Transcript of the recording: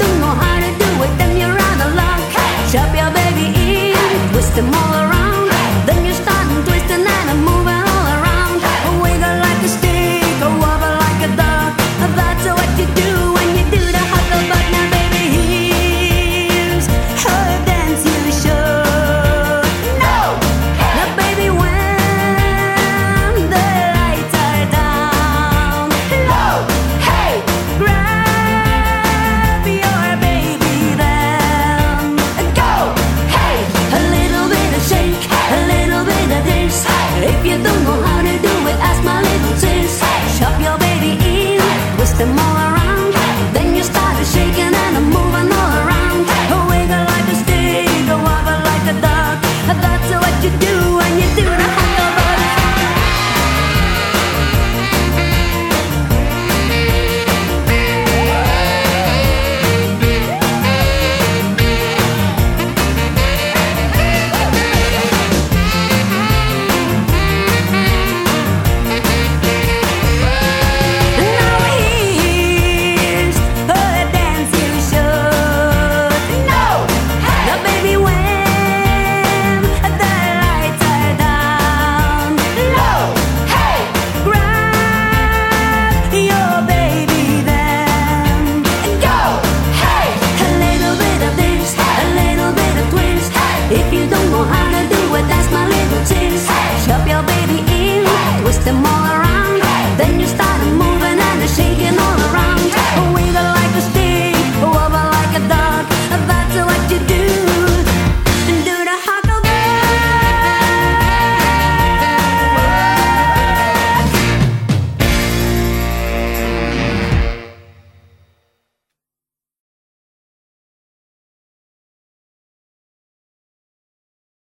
don't know how to do it, then you're out of luck. Shove your baby in, twist them all around. Then you start twisting and moving all around. Wiggle like a stick or wobble like a duck. That's what you do when you do the hucklebuck. Now baby, here's a dance you should know. Now baby, when the lights are down low, hey, grab your baby then go. Hey, a little bit of shake, a little bit of this. If you don't know how to do it, ask my little sis. Shove your baby in, twist them all around. Then you start shaking and moving all around. Wiggle like a stick, wobble like a duck. That's what you do when you do the hucklebuck. If you don't know how to do it, that's my little sis. Shove your baby in, twist them all around.